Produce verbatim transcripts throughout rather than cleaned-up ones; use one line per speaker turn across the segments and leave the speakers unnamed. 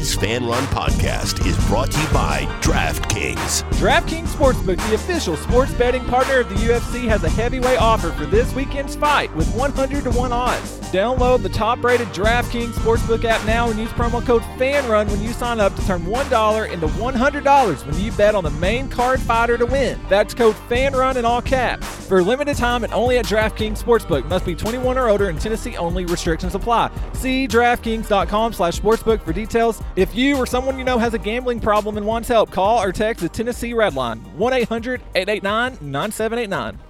Today's Fan Run podcast is brought to you by DraftKings.
DraftKings Sportsbook, the official sports betting partner of the U F C, has a heavyweight offer for this weekend's fight with one hundred to one odds. Download the top-rated DraftKings Sportsbook app now and use promo code FANRUN when you sign up to turn one dollar into one hundred dollars when you bet on the main card fighter to win. That's code FANRUN in all caps. For a limited time and only at DraftKings Sportsbook. Must be twenty-one or older in Tennessee only. Restrictions apply. See DraftKings.com slash sportsbook for details. If you or someone you know has a gambling problem and wants help, call or text the Tennessee Red Line, one eight hundred eight eight nine nine seven eight nine.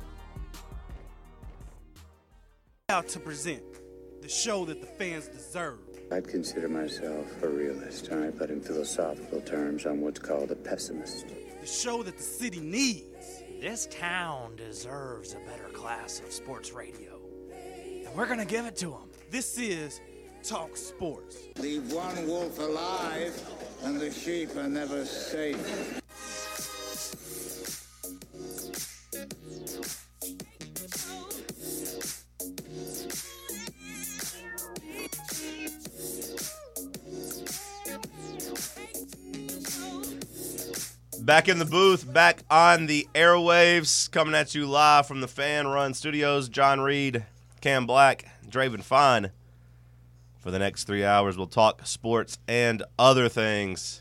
Out to present the show that the fans deserve.
I'd consider myself a realist, all right, but in philosophical terms, I'm what's called a pessimist.
The show that the city needs.
This town deserves a better class of sports radio, and we're going to give it to them.
This is Talk Sports.
Leave one wolf alive, and the sheep are never safe.
Back in the booth, back on the airwaves, coming at you live from the Fan Run Studios. John Reed, Cam Black, Draven Fine. For the next three hours, we'll talk sports and other things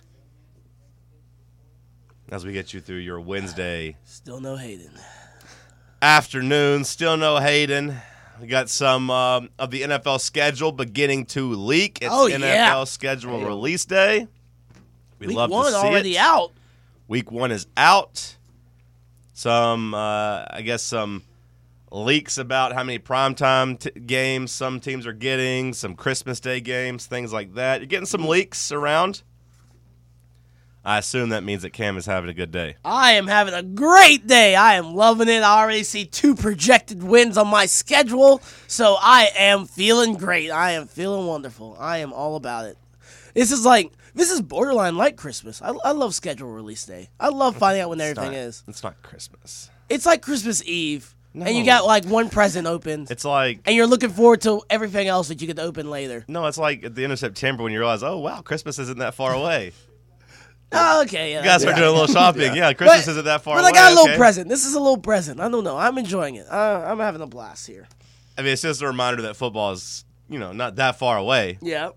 as we get you through your Wednesday
Still no Hayden.
afternoon. Still no Hayden. We got some um, of the N F L schedule beginning to leak. It's
Oh,
N F L
yeah.
schedule release day. We
Week
love
one
to see
already
it.
out.
Week one is out. Some, uh, I guess, some leaks about how many primetime t- games some teams are getting, some Christmas Day games, things like that. You're getting some leaks around. I assume that means that Cam is having a good day.
I am having a great day. I am loving it. I already see two projected wins on my schedule, so I am feeling great. I am feeling wonderful. I am all about it. This is like, this is borderline like Christmas. I, I love schedule release day. I love finding out when
It's
everything
not-
is.
It's not Christmas.
It's like Christmas Eve,
No.
and you got like one present open,
It's like,
and you're looking forward to everything else that you get to open later.
no, it's like at the end of September when you realize, oh, wow, Christmas isn't that far away.
Oh, okay, yeah.
You guys
yeah.
start doing a little shopping. Yeah, Christmas
But-
isn't that far
But
away.
I got a little
okay.
present. This is a little present. I don't know. I'm enjoying it. I, I'm having a blast here.
I mean, it's just a reminder that football is, you know, not that far away.
Yeah.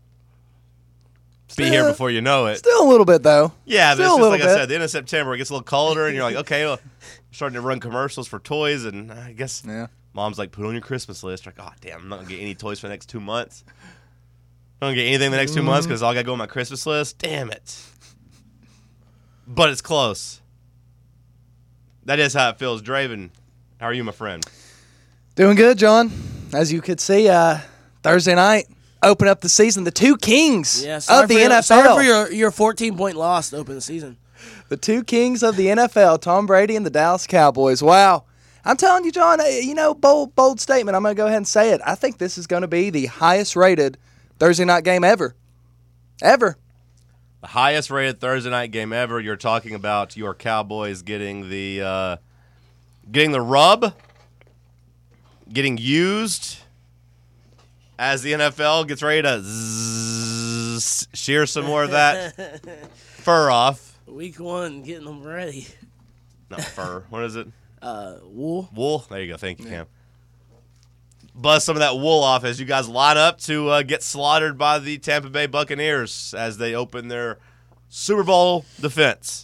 Be here before you know it.
Still a little bit, though.
Yeah, but
Still
it's
a
just
little
like I
bit.
said, the end of September, it gets a little colder, and you're like, okay, well, starting to run commercials for toys, and I guess
Yeah.
mom's like, put on your Christmas list. You're like, oh, damn, I'm not going to get any toys for the next two months. I'm not going to get anything the next two months because all I got to go on my Christmas list. Damn it. But it's close. That is how it feels. Draven, how are you, my friend?
Doing good, John. As you could see, uh, Thursday night, open up the season. The two kings
Yeah. Sorry
of the
for your,
N F L.
Sorry for your, your fourteen-point loss to open the season.
The two kings of the N F L, Tom Brady and the Dallas Cowboys. Wow. I'm telling you, John, uh, you know, bold, bold statement. I'm going to go ahead and say it. I think this is going to be the highest-rated Thursday night game ever. Ever.
The highest rated Thursday night game ever. You're talking about your Cowboys getting the uh, getting the rub, getting used as the N F L gets ready to zzz, shear some more of that fur off.
Week one, getting them ready.
Not fur. What is it?
Uh, wool.
Wool. There you go. Thank you, Cam. Buzz some of that wool off as you guys line up to uh, get slaughtered by the Tampa Bay Buccaneers as they open their Super Bowl defense.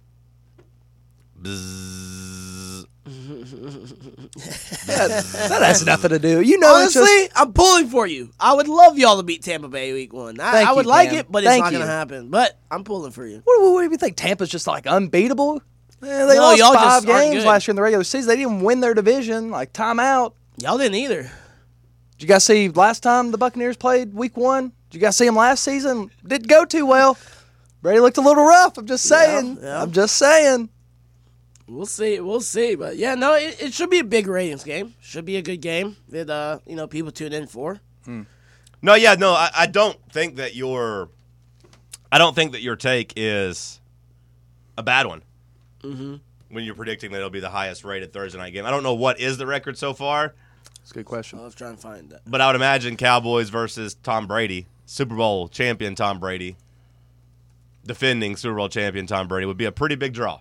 Bzzz.
That has nothing to do. You know, it's
Honestly,
just,
I'm pulling for you. I would love y'all to beat Tampa Bay week one. I,
Thank
I would
you,
like
Cam.
it, but it's
Thank
not going
you.
to happen. But I'm pulling for you.
what, what, what do you think? Tampa's just like unbeatable? Eh, they
No,
lost
y'all
five
just aren't
games
good.
last year in the regular season. They didn't even win their division. Like, timeout.
Y'all didn't either.
Did you guys see last time the Buccaneers played week one? Did you guys see them last season? Didn't go too well. Brady looked a little rough. I'm just saying.
yeah.
I'm just saying.
We'll see. We'll see. But, yeah, no, it, it should be a big ratings game. Should be a good game that, uh, you know, people tune in for.
No, yeah, no, I, I don't think that your, I don't think that your take is a bad one.
Mm-hmm.
When you're predicting that it'll be the highest rated Thursday night game, I don't know what is the record so far,
That's a good question.
I was trying to find that.
but I would imagine Cowboys versus Tom Brady, Super Bowl champion Tom Brady, defending Super Bowl champion Tom Brady would be a pretty big draw.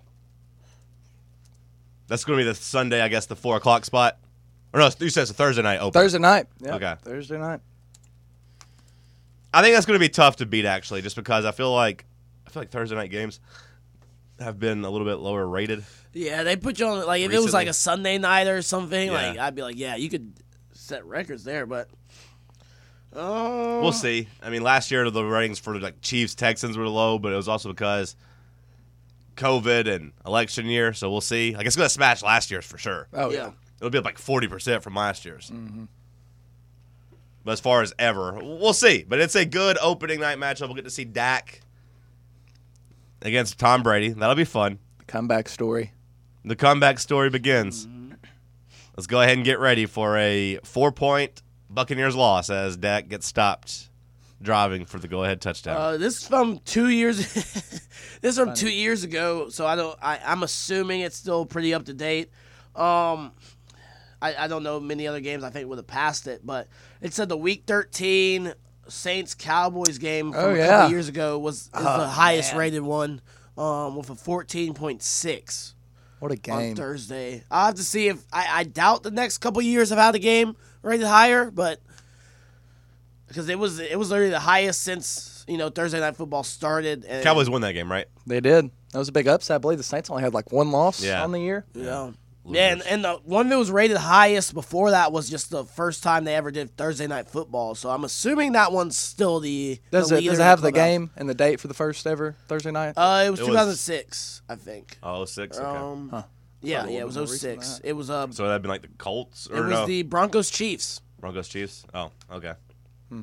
That's going to be the Sunday, I guess, the four o'clock spot. Or no, you said it's a Thursday night open.
Thursday night. Yep.
Okay.
Thursday night.
I think that's going to be tough to beat, actually, just because I feel like I feel like Thursday night games have been a little bit lower rated.
Yeah, they put you on, like, if
Recently.
it was like a Sunday night or something,
Yeah.
like, I'd be like, yeah, you could set records there, but. Uh,
We'll see. I mean, last year the ratings for like Chiefs Texans were low, but it was also because COVID and election year. So we'll see. I guess it's gonna smash last year's for sure.
Oh yeah.
Yeah.
It'll be up like forty percent from last year's. Mm-hmm. But as far as ever, we'll see. But it's a good opening night matchup. We'll get to see Dak against Tom Brady. That'll be fun.
The comeback story.
The comeback story begins.
Mm-hmm.
Let's go ahead and get ready for a four-point Buccaneers loss as Dak gets stopped driving for the go-ahead touchdown.
Uh, this is from two years. This is from two years ago, so I don't. I, I'm assuming it's still pretty up to date. Um, I, I don't know many other games I think would have passed it, but it said the Week thirteen Saints Cowboys game from
Oh,
a
yeah.
couple years ago was is
Oh,
the highest
man.
rated one, um, with a fourteen point six
What a
on
game.
Thursday. I'll have to see if I, I doubt the next couple years have had a game rated higher, but because it was it was literally the highest since you know Thursday Night Football started. And,
Cowboys won that game, right?
They did. That was a big upset. I believe the Saints only had like one loss
Yeah.
on the year.
Yeah. Yeah, and, and the one that was rated highest before that was just the first time they ever did Thursday Night Football. So I'm assuming that one's still the.
Does
the
it
leader
does
in
it have the
clubhouse.
game and the date for the first ever Thursday night?
Uh, it was
It was-
two thousand six, I think.
Oh, six. Okay.
Um,
Huh.
Yeah,
Probably
yeah, it
a
was
little more recent than
06.
that.
It was uh,
So that'd been like the Colts
it
or
was
no?
the Broncos Chiefs.
Broncos Chiefs. Oh, okay.
Hmm.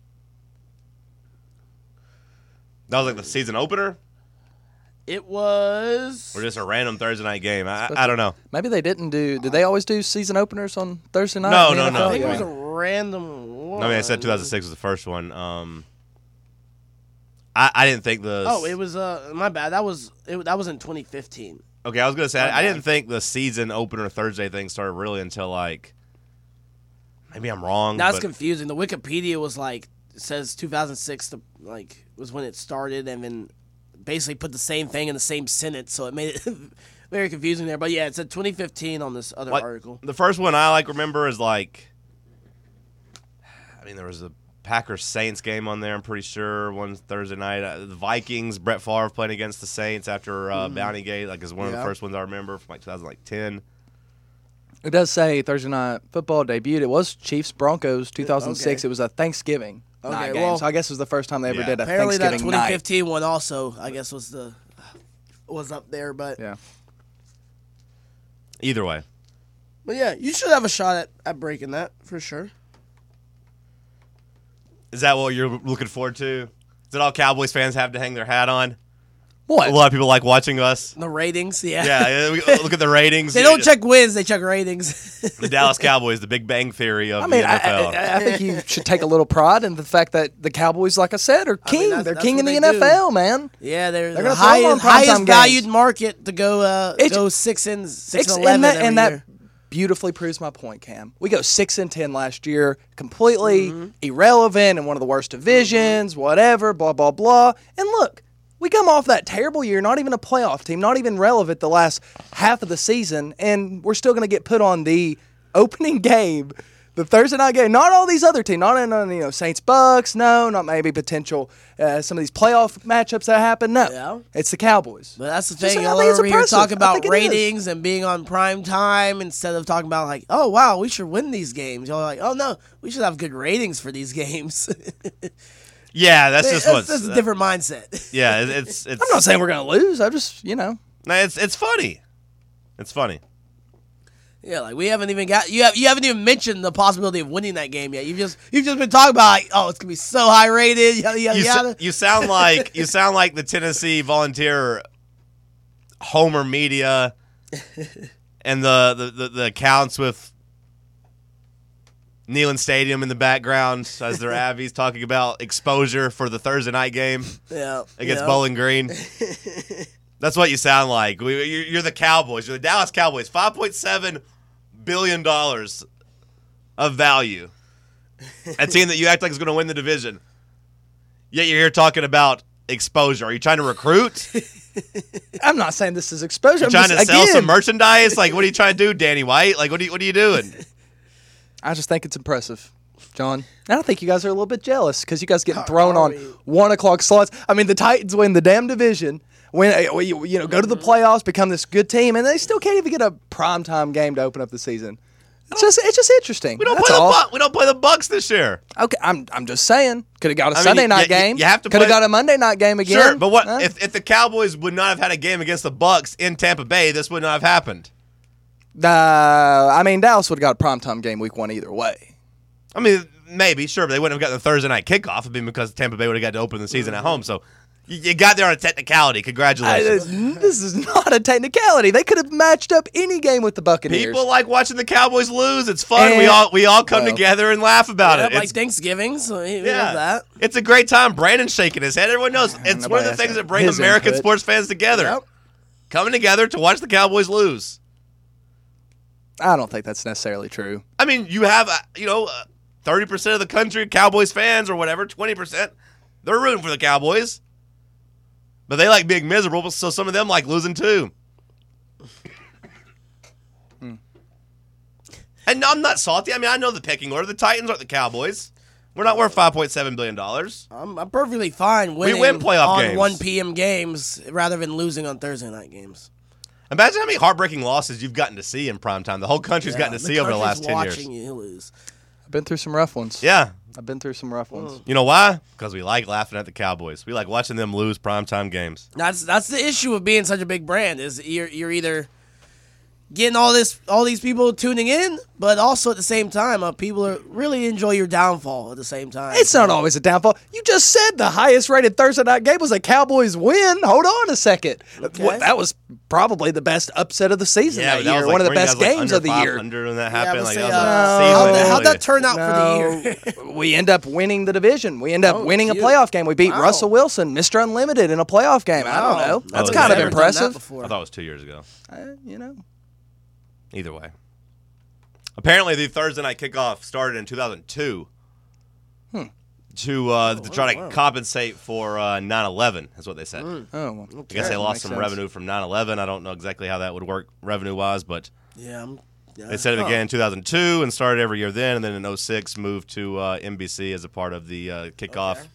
That was like the season opener,
It was.
or just a random Thursday night game. I, I don't know.
Maybe they didn't do. Did they always do season openers on Thursday night?
No,
in the
no,
N F
no.
L?
I think it
Yeah.
was a random one.
I mean, I said two thousand six was the first one. Um, I, I didn't think the.
Oh, it was uh my bad. That was it, that was in twenty fifteen.
Okay, I was gonna say
My
I, I
bad.
didn't think the season opener Thursday thing started really until like. Maybe I'm wrong.
That's
but
confusing. The Wikipedia was like it says two thousand six to like was when it started, and then basically put the same thing in the same sentence, so it made it very confusing there. But yeah, it said twenty fifteen on this other
like,
article.
the first one I like remember is like. I mean, there was a Packers Saints game on there. I'm pretty sure one Thursday night. Uh, the Vikings, Brett Favre playing against the Saints after uh, Bounty Gate, like is one of
Yeah.
the first ones I remember from like two thousand ten.
It does say Thursday night football debuted. It was Chiefs Broncos two thousand six.
Okay.
It was a Thanksgiving
Okay,
night
well-
game. So I guess it was the first time they ever
Yeah.
did a
Apparently that
Thanksgiving
twenty
night.
fifteen one also, I guess, was the was up there. But
Yeah.
Either way,
but yeah, you should have a shot at, at breaking that for sure.
is that what you're looking forward to? Is that all Cowboys fans have to hang their hat on?
What?
A lot of people like watching us.
The ratings, yeah.
Yeah, we- look at the ratings.
They don't check wins; they check ratings.
The Dallas Cowboys, the Big Bang Theory of
I mean,
the
I,
N F L.
I, I think you should take a little pride in the fact that the Cowboys, like I said, are
I mean,
king.
that's-
They're
that's
king in
what
the
they
N F L, man.
Yeah, they're,
They're
the
gonna throw 'em on
highest,
primetime
highest
games.
valued market to go uh,
It's-
go six and six
It's-
and eleven
and that,
every
and that
year.
beautifully proves my point, Cam. We go six and ten last year, completely irrelevant in one of the worst divisions, whatever, blah blah blah. And look, we come off that terrible year, not even a playoff team, not even relevant the last half of the season, and we're still going to get put on the opening game, the Thursday night game. Not all these other teams, not in uh, you know Saints Bucks, no, not maybe potential uh, some of these playoff matchups that happen. No,
Yeah.
it's the Cowboys.
But that's the
Just-
thing.
I
Y'all
think it's
over here
impressive.
talking
I
about
think it is.
ratings and being on prime time instead of talking about like, oh wow, we should win these games. Y'all are like, oh no, we should have good ratings for these games.
Yeah, that's just
that's,
what's.
that's a different mindset.
Yeah, it- it's it's.
I'm not saying we're going to lose. I just you know.
No, it's it's funny. It's funny.
Yeah, like we haven't even got you have you haven't even mentioned the possibility of winning that game yet. You've just you've just been talking about like, oh, it's gonna be so high rated. Yada yada
You,
yada.
s- you sound like you sound like the Tennessee Volunteer Homer Media and the the, the, the accounts with Neyland Stadium in the background as their Abbeys talking about exposure for the Thursday night game
yeah,
against
yeah.
Bowling Green. That's what you sound like. We, you're, you're the Cowboys. You're the Dallas Cowboys. five point seven billion dollars of value. A team that you act like is going to win the division. Yet you're here talking about exposure? Are you trying to recruit?
I'm not saying this is exposure.
You
I'm
trying
just,
to sell
again,
some merchandise? Like, what are you trying to do, Danny White? Like, what are you, what are you doing?
I just think it's impressive, John. I don't think you guys are a little bit jealous because you guys getting thrown on one o'clock slots. I mean, the Titans win the damn division, win, uh, you, you know, go to the playoffs, become this good team, and they still can't even get a primetime game to open up the season. It's just, it's just interesting.
We don't
That's
play
all.
the Bu- we don't play the Bucks this year.
Okay, I'm, I'm just saying. Could have got a
I mean,
Sunday
you-
night
you-
game.
you have to
Could have
play-
got a Monday night game again.
Sure, but what
Huh?
if, if the Cowboys would not have had a game against the Bucks in Tampa Bay? This would not have happened.
Uh, I mean, Dallas would have got a primetime game week one either way.
I mean, maybe, sure, but they wouldn't have gotten the Thursday night kickoff. It'd been because Tampa Bay would have got to open the season at home. So you, you got there on a technicality.
I,
Congratulations.
this is not a technicality. They could have matched up any game with the Buccaneers.
People like watching the Cowboys lose. It's fun. we
And-
all we all come
well,
together and laugh about
Yeah,
it.
like
It's,
Thanksgiving, so we
yeah,
love that.
it's a great time. Brandon's shaking his head. Everyone knows it's one
Nobody
of the
has
things
to-
that bring
his
American
input.
sports fans together.
Yep.
Coming together to watch the Cowboys lose.
I don't think that's necessarily true.
I mean, you have, uh, you know, uh, thirty percent of the country, Cowboys fans or whatever, twenty percent, they're rooting for the Cowboys. But they like being miserable, so some of them like losing too.
Hmm.
And I'm not salty. I mean, I know the pecking order. The Titans aren't the Cowboys. We're not worth five point seven billion dollars.
I'm, I'm perfectly fine winning
win playoff
on
games.
one p.m. games rather than losing on Thursday night games.
Imagine how many heartbreaking losses you've gotten to see in primetime. The whole country's gotten to see over the last ten years.
watching you lose.
I've been through some rough ones.
Yeah.
I've been through some rough ones.
You know why? Because we like laughing at the Cowboys. We like watching them lose primetime games.
That's that's the issue of being such a big brand is you're you're either getting all this all these people tuning in, but also at the same time, uh, people are really enjoy your downfall at the same time.
It's not always a downfall. You just said the highest rated Thursday night game was a Cowboys win. Hold on a second.
Okay.
What, that was probably the best upset of the season
Yeah,
that
but that
year.
was like,
One of the
weren't you
best
guys, like,
games
under
of the year.
five hundred when that
Yeah, I
happened.
would
like,
say,
that was
uh,
a
how'd,
season
that, how'd
early.
that turn out
No,
for the year?
we end up winning the division. We end up
Oh,
winning a
cute.
playoff game. We beat
Wow.
Russell Wilson, Mister Unlimited, in a playoff game. I don't know. That's
Oh,
kind of
never done
that
impressive.
before.
I thought it was two years ago.
Uh, you know.
Either way. Apparently, the Thursday night kickoff started in two thousand two
Hmm.
to uh, to try to compensate for uh, nine eleven, is what they said.
Oh, well,
I guess they
that
lost
makes
some
sense.
revenue from nine eleven. I don't know exactly how that would work revenue-wise, but
Yeah, I'm, yeah.
they said it
Huh.
began in two thousand two and started every year then, and then in oh six moved to uh, N B C as a part of the uh, kickoff.
Okay.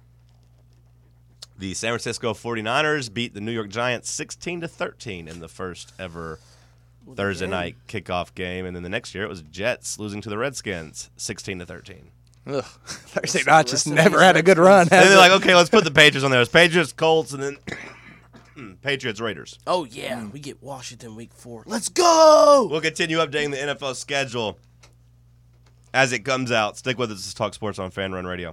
The San Francisco forty-niners beat the New York Giants sixteen to thirteen in the first ever Thursday night kickoff game, and then the next year it was Jets losing to the Redskins sixteen to thirteen.
Ugh. Thursday night just
rest of
never
these
had a good run.
And
has
they're
it?
like, okay, let's put the Patriots on there. It's Patriots, Colts, and then Patriots, Raiders.
Oh yeah, we get Washington week four. Let's go.
We'll continue updating the N F L schedule as it comes out. Stick with us. This is Talk Sports on Fan Run Radio.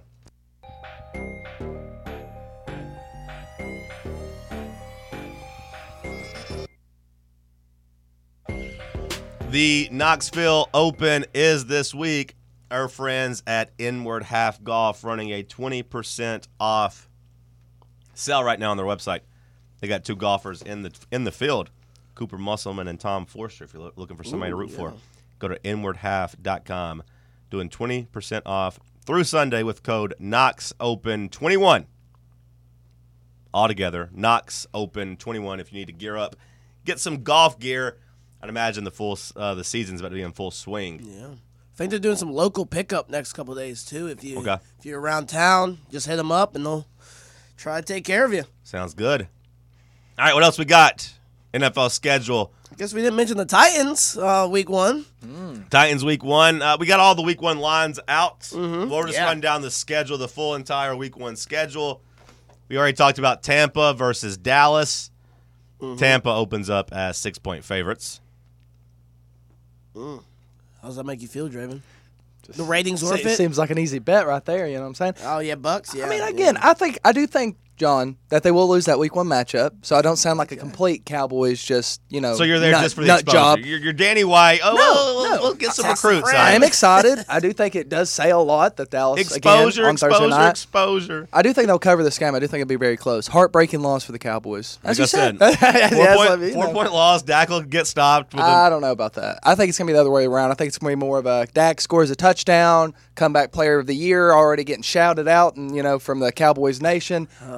The Knoxville Open is this week. Our friends at Inward Half Golf running a twenty percent off sale right now on their website. They got two golfers in the in the field, Cooper Musselman and Tom Forster. If you're loo- looking for somebody
Ooh,
to root
yeah.
for, go to inward half dot com. Doing twenty percent off through Sunday with code Knox Open twenty-one. Altogether, Knox Open twenty-one. If you need to gear up, get some golf gear. I'd imagine the full uh, the season's about to be in full swing.
Yeah. I think they're doing some local pickup next couple of days too. If you
Okay.
if you're around town, just hit them up and they'll try to take care of you.
Sounds good. All right, what else we got? N F L schedule.
I guess we didn't mention the Titans uh, week one.
Titans week one. Uh, we got all the week one lines out.
Mhm.
We'll just
Yeah.
run down the schedule, the full entire week one schedule. We already talked about Tampa versus Dallas.
Mm-hmm.
Tampa opens up as six-point favorites.
How does that make you feel, Draven? The ratings
Se-
worth it?
seems like an easy bet right there. You know what I'm saying?
Oh yeah, Bucks. Yeah.
I mean,
yeah.
again, I think I do think, John, that they will lose that week one matchup. So I don't sound like a complete Cowboys. Just you know,
So you're there
nut,
just for the
nut
exposure.
job.
You're, you're Danny White. Oh,
No,
well, we'll,
no.
we'll get some
That's the
recruits.
friend.
out
I
of
am
it.
excited. I do think it does say a lot that Dallas
Exposure,
again on Thursday
exposure,
night.
exposure.
I do think they'll cover this game. I do think it'll be very close. Heartbreaking loss for the Cowboys. As
Like I
you said,
said,
Yes,
Four,
I
point,
mean, you
four
know.
point loss. Dak will get stopped. With
I
a,
don't know about that. I think it's going to be the other way around. I think it's going to be more of a Dak scores a touchdown, comeback player of the year, already getting shouted out, and you know from the Cowboys nation, and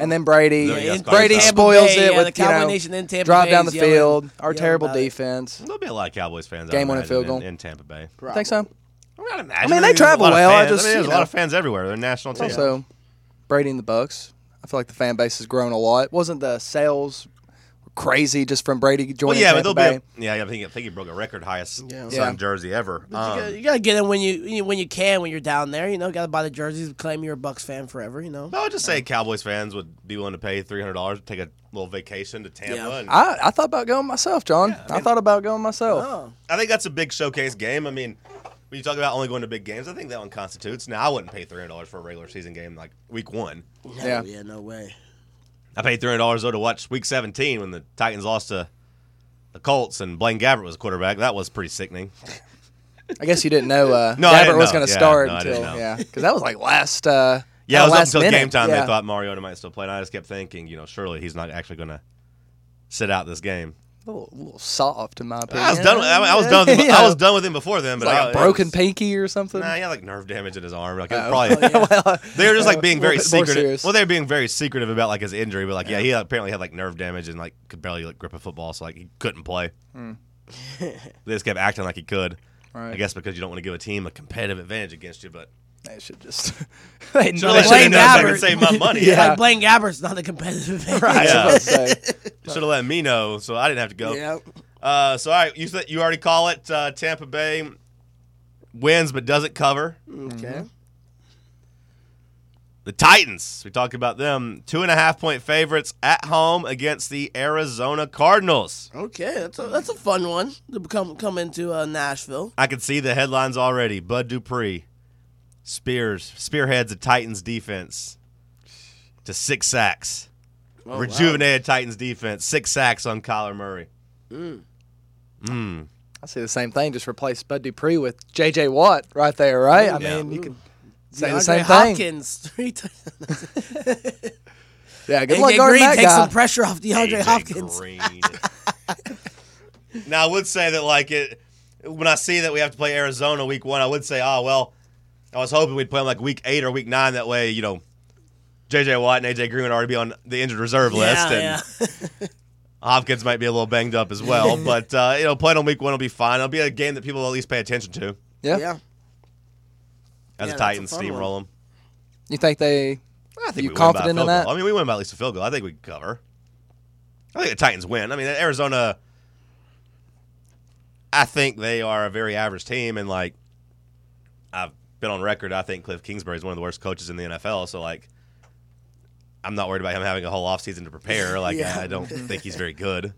and then Brady.
Yeah, yeah,
Brady
Tampa
spoils
Bay,
it
yeah,
with
the Cowboy
you know
Nation in Tampa
drive
Bay
down the
is yelling-
field. Our
yelling
terrible
about it.
defense.
There'll be a lot of Cowboys fans.
Game
I
winning
imagine,
field goal.
in, in Tampa Bay.
I think so.
I,
I
imagine.
mean, they
There's
travel
a lot of
well, I
fans.
just,
I mean, there's
you
a lot
know.
of fans everywhere. They're a national team.
Also, Brady and the Bucks. I feel like the fan base has grown a lot. Wasn't the sales crazy just from Brady
Well,
joining
yeah, but
Tampa
there'll
Bay?
be. A, yeah, I think I think he broke a record highest
Yeah.
Sun
Yeah.
jersey ever.
You
Um,
gotta, you gotta get in when you you- when you can when you're down there. You know, gotta buy the jerseys, claim you're a Bucks fan forever. You know.
I would just say Cowboys fans would be willing to pay three hundred dollars to take a little vacation to Tampa.
Yeah.
And
I, I thought about going myself, John.
Yeah, I
I,
mean-
thought about going myself.
Oh.
I think that's a big showcase game. I mean, when you talk about only going to big games, I think that one constitutes. Now, I wouldn't pay three hundred dollars for a regular season game like week one.
No,
Yeah.
yeah, no way.
I paid three hundred dollars though to watch week seventeen when the Titans lost to the Colts and Blaine Gabbert was quarterback. That was pretty sickening.
I guess you didn't know uh,
No, I
Gabbert
didn't
was
know.
going to
Yeah,
start
no, I didn't
until
know.
yeah, because that was like last. Uh,
Yeah, it was
last
up until
minute.
game time.
Yeah.
They thought Mariota might still play, and I just kept thinking, you know, surely he's not actually going to sit out this game.
a little, a little soft in my opinion.
I was done. With, I, I was done. With him,
Yeah.
I was done with him before then.
It's
But
like
I,
a broken
it was,
pinky or something.
Nah, he had like nerve damage in his arm. Like it
Oh.
probably.
Well,
They were just like being
a
very
little bit more
secretive.
serious.
Well, they were being very secretive about like his injury, but like yeah, he apparently had like nerve damage and like could barely like grip a football, so like he couldn't play. They just kept acting like he could.
Right.
I guess because you don't want to give a team a competitive advantage against you, but
They should just. they
should
know
have
they
let
Blaine
should
me know so I
Gabbert.
could save my money.
Yeah.
Like Blaine Gabbert's not a competitive advantage.
Right,
Yeah.
I was about to say.
Should have let me know, so I didn't have to go.
Yeah.
Uh, so all right, you th- you already call it uh, Tampa Bay wins but doesn't cover.
Okay.
The Titans, we talked about them, two and a half point favorites at home against the Arizona Cardinals.
Okay, that's a that's a fun one to come come into uh, Nashville.
I can see the headlines already. Bud Dupree spears spearheads the Titans defense to six sacks.
Oh, wow.
Rejuvenated Titans defense, six sacks on Kyler Murray.
Mm.
Mm.
I see the same thing. Just replace Bud Dupree with J J Watt right there, right? I
Yeah.
mean, you
Ooh.
could say
DeAndre
the same
Hopkins, three touchdowns.
thing. Yeah, good
A
luck
J
guarding
Green
that
takes
guy.
some pressure off DeAndre
A J
Hopkins.
Green. Now, I would say that, like, it when I see that we have to play Arizona week one, I would say, oh, well, I was hoping we'd play them like week eight or week nine. That way, you know, J J Watt and A J Green would already be on the injured reserve list.
Yeah,
and
yeah.
Hopkins might be a little banged up as well. But, uh, you know, playing on week one will be fine. It'll be a game that people will at least pay attention to
Yeah.
yeah.
as
Yeah,
the
that's
Titans
a fun
steamroll them.
You think they?
I think
You
we
confident
win by a
in
field
that?
goal. I mean, we win by at least a field goal. I think we can cover. I think the Titans win. I mean, Arizona, I think they are a very average team, and like I've been on record, I think Cliff Kingsbury is one of the worst coaches in the N F L. So like, I'm not worried about him having a whole offseason to prepare. Like,
Yeah.
I don't think he's very good.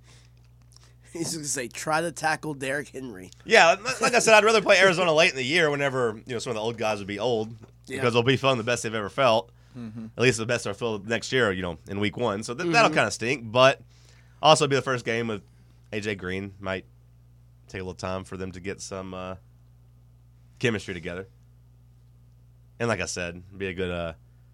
He's going to say, try to tackle Derrick Henry.
Yeah, like I said, I'd rather play Arizona late in the year whenever you know some of the old guys would be old
Yeah.
because they'll be feeling the best they've ever felt. At least the best they'll feel next year, you know, in week one. So th- that'll kind of stink, but also be the first game with A J Green. Might take a little time for them to get some uh, chemistry together. And like I said, be a good uh,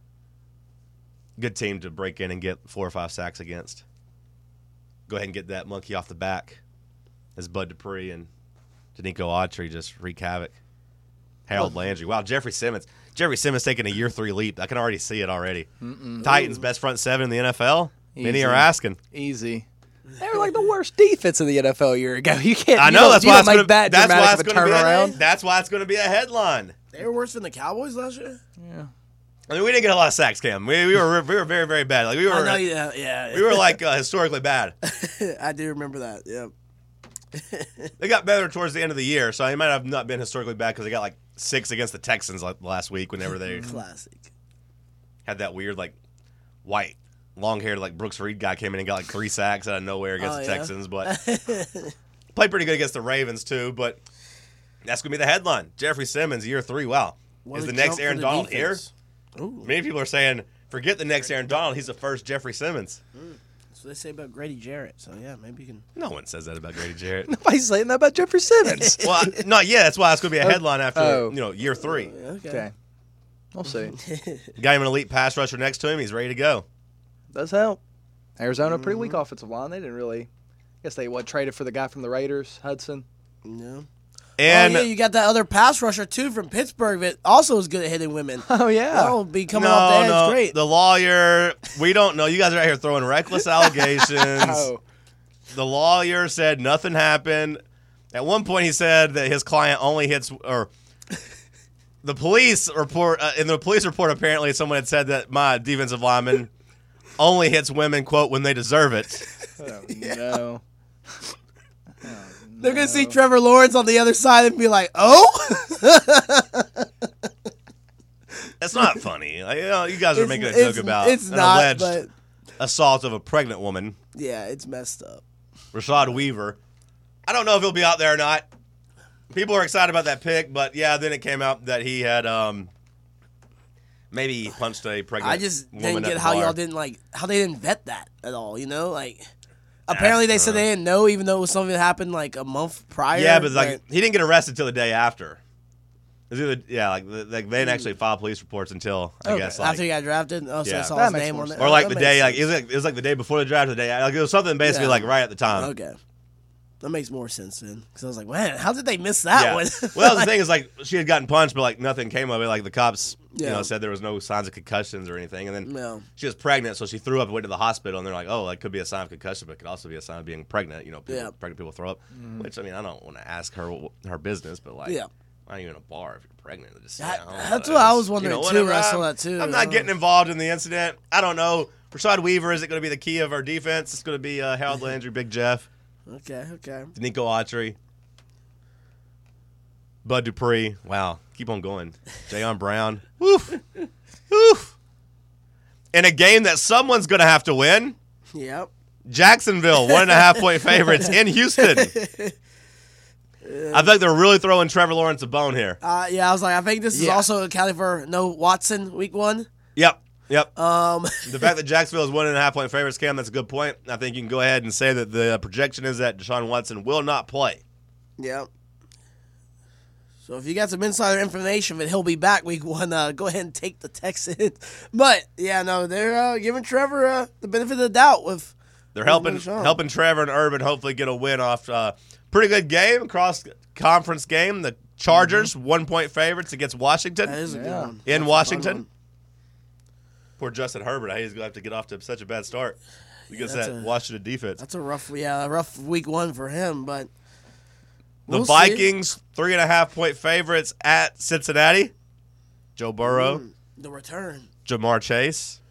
good team to break in and get four or five sacks against. Go ahead and get that monkey off the back as Bud Dupree and Danico Autry just wreak havoc. Harold Landry. Wow, Jeffrey Simmons. Jeffrey Simmons taking a year three leap. I can already see it already. Mm-mm. Titans best front seven in the N F L. Many
Easy.
are asking.
Easy. They were like the worst defense in the N F L a year ago. You can't.
I
you
know
don't-
that's
you
why
don't
it's
make
gonna,
that
that's why
dramatic
it's
of a
going to be a,
turnaround.
that's why it's going to be a headline.
They were worse than the Cowboys last year?
I mean, we didn't get a lot of sacks, Cam. We, we were we were very very bad. Like we were
I know, yeah, yeah.
we were like uh, historically bad.
I do remember that, yeah.
They got better towards the end of the year, so they might have not been historically bad because they got like six against the Texans like last week whenever they
Classic.
had that weird like white long haired like Brooks Reed guy came in and got like three sacks out of nowhere against
Oh,
the
yeah?
Texans, but played pretty good against the Ravens too. But that's gonna be the headline. Jeffrey Simmons, year three. Wow,
What
is
a
the next
jump
Aaron
for the
Donald
defense.
here?
Ooh.
Many people are saying forget the next Aaron Donald. He's the first Jeffrey Simmons.
That's what they say about Grady Jarrett. So, yeah, maybe you can.
No one says that about Grady Jarrett.
Nobody's saying that about Jeffrey Simmons.
Well, I- not yet. That's why it's gonna be a headline after
Oh.
you know year three.
Okay.
Okay. We'll see.
Got him an elite pass rusher next to him. He's ready to go.
Does help. Arizona, pretty
Mm-hmm.
weak offensive line. They didn't really. I guess they what traded for the guy from the Raiders, Hudson.
Yeah.
And
oh, yeah, you got that other pass rusher, too, from Pittsburgh that also is good at hitting women.
Oh, yeah.
That'll be coming
no,
off the edge.
no,
Great.
the lawyer, we don't know. You guys are out here throwing reckless allegations.
Oh.
The lawyer said nothing happened. At one point, he said that his client only hits, or the police report, uh, in the police report, apparently someone had said that my defensive lineman only hits women, quote, when they deserve it.
Oh, no.
They're going to see Trevor Lawrence on the other side and be like, oh?
That's not funny. Like, you know, you guys are
It's-
making a
it's-
joke about
it's
an
not,
alleged
but-
assault of a pregnant woman,
Yeah, it's messed up.
Rashad Weaver. I don't know if he'll be out there or not. People are excited about that pick, but yeah, then it came out that he had um, maybe he punched a pregnant
I just
woman
didn't
at
get
the
how
bar.
y'all didn't, like, how they didn't vet that at all, you know? Like, apparently they said they didn't know, even though it was something that happened, like, a month prior.
Yeah, but like he didn't get arrested until the day after. It was either, yeah, like, the- like they didn't actually file police reports until I
Okay.
guess like
after he got drafted? Oh, so
Yeah.
I saw
That
his
makes
name
more
on there.
sense.
or like
That
the
makes
day, like
sense.
it was, like it was like the day before the draft, or the day like it was something basically
Yeah.
like right at the time.
Okay. That makes more sense then. Because I was like, man, how did they miss that
Yeah.
one?
Well, the thing is, like, she had gotten punched, but like nothing came of it. Like the cops, you
Yeah.
know, said there was no signs of concussions or anything, and then
No.
she was pregnant, so she threw up and went to the hospital, and they're like, "Oh, that could be a sign of concussion, but it could also be a sign of being pregnant." You know, people,
Yeah.
pregnant people throw up. Which I mean, I don't want to ask her her business, but like,
Yeah.
why are you in a bar if you're pregnant? Just,
That-
you know,
that's
uh,
what I
just,
was wondering,
you know,
too, when I
whatever.
saw
I'm-
that, too.
I'm
I
not
don't-
getting involved in the incident. I don't know. Rashad Weaver is it going to be the key of our defense? It's going to be uh, Harold Landry, Big Jeff,
Okay, okay.
Nico Autry, Bud Dupree. Wow, keep on going. Jayon Brown. Woof. Woof. In a game that someone's going to have to win,
Yep.
Jacksonville, one and a half point favorites in Houston. I think they're really throwing Trevor Lawrence a bone here.
Uh, yeah, I was like, I think this is
Yeah.
also accounting for no Watson week one.
Yep, yep.
Um,
The fact that Jacksonville is one and a half point favorites, Cam, that's a good point. I think you can go ahead and say that the projection is that Deshaun Watson will not play.
Yep. So if you got some insider information that he'll be back week one, uh, go ahead and take the Texans. But yeah, no, they're uh, giving Trevor uh, the benefit of the doubt with.
They're helping
Deshaun.
helping Trevor and Urban hopefully get a win off uh, pretty good game, cross conference game. The Chargers, one point favorites against Washington
That is a good
Yeah.
one.
in
That's a fun
Washington.
one.
Poor Justin Herbert. I hate he's going to have to get off to such a bad start against
that's
that
a-
Washington defense.
That's a rough, yeah, a rough week one for him. But
The
we'll see.
Vikings, three and a half point favorites at Cincinnati. Joe Burrow,
Mm, the return.
Jamar Chase.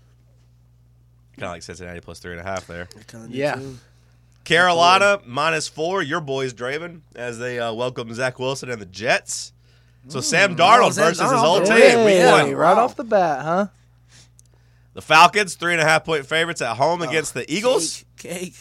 Kind of like Cincinnati plus three and a half there.
I kinda do
Yeah.
too.
Carolina minus four. Your boys Draven as they uh, welcome Zach Wilson and the Jets. So Sam Darnold
Oh, Sam
versus his
Darnold.
old
Yeah,
team. Week
yeah.
one.
Right
Wow.
off the bat, huh?
The Falcons, three and a half point favorites at home against the Eagles.
Cake, cake.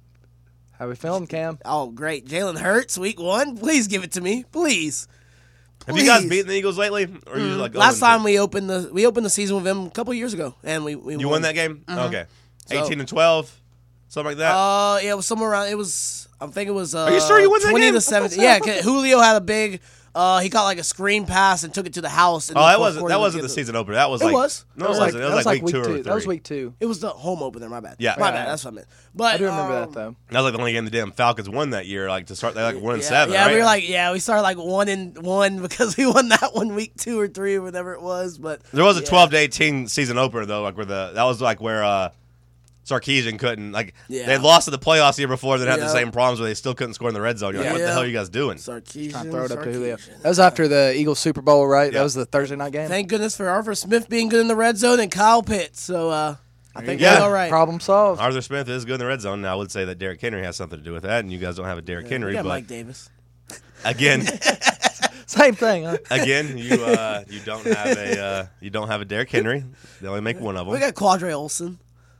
How we feeling, Cam?
Oh, great. Jalen Hurts, week one. Please give it to me. Please.
Have you guys
Please.
beaten the Eagles lately? Or are you like
Last
oh and
time we opened the we opened the season with them a couple years ago, and we, we
two? You won that game?
Mhm.
Okay.
So-
eighteen and twelve, something like that.
Uh, yeah, it was somewhere around. It was. I think it was. Uh,
Are you sure you won that
twenty
game?
to seventeen. Yeah, 'cause Julio had a big. Uh, he got like a screen pass and took it to the house. In
oh,
the
that
fourth
wasn't
quarter
that
to
wasn't
get
the season opener. That was
It
like
was.
no,
That
it
was
wasn't.
like-
It was like week two or three.
That was week two.
It was the home opener. My bad.
Yeah.
my
Right.
bad. That's what I meant. But
I do remember
um,
that though.
That was like the only game the damn Falcons won that year. Like to start, they like one and
yeah,
seven.
Yeah,
right?
we were like, yeah, we started like one and one because we won that one week two or three or whatever it was. But
There was a
yeah.
twelve to eighteen season opener though, like where the that was like where uh Sarkisian couldn't like
Yeah.
they lost in the playoffs the year before, then had the
Yeah.
same problems where they still couldn't score in the red zone. You're like, what the
Yeah.
hell are you guys doing?
Sarkisian,
Trying to throw it up to Julio.
Sarkisian.
That was after the Eagles Super Bowl, right?
Yeah.
That was the Thursday night game.
Thank goodness for Arthur Smith being good in the red zone and Kyle Pitts. So uh, I think
go.
we're
Yeah.
all right.
Problem solved.
Arthur Smith is good in the red zone. Now I would say that Derrick Henry has something to do with that, and you guys don't have a Derrick
We
Henry.
got
But
Mike Davis.
again,
Same thing, huh?
again, you uh, you don't have a uh, you don't have a Derrick Henry. They only make one of them.
We got Quadre Olson.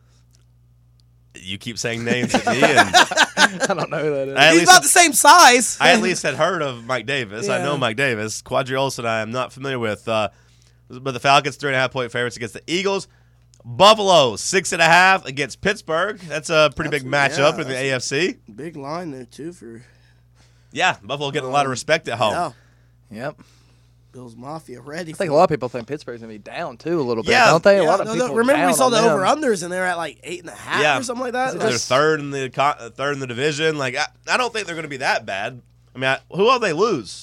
You keep saying names at me, and
I don't know who that is.
I at
He's
least
about the same size.
I at least had heard of Mike Davis. I
Yeah.
know Mike Davis. Quadri Olson, I am not familiar with. Uh, but the Falcons, three and a half point favorites against the Eagles. Buffalo, six and a half against Pittsburgh. That's a pretty
That's-
big matchup
yeah,
in the A F C.
Big line there too for
Yeah, Buffalo getting a lot of respect at home.
yeah.
Yep.
Bills Mafia ready.
I think a lot of people think Pittsburgh's gonna be down too a little bit,
Yeah.
don't they? A
Yeah,
lot of
no, no,
people.
remember we
down
saw
on
the
them.
over unders and they're at like eight and a half
Yeah.
or something like that.
They're third in the co- third in the division. Like I, I don't think they're going to be that bad. I mean, I, who will they lose?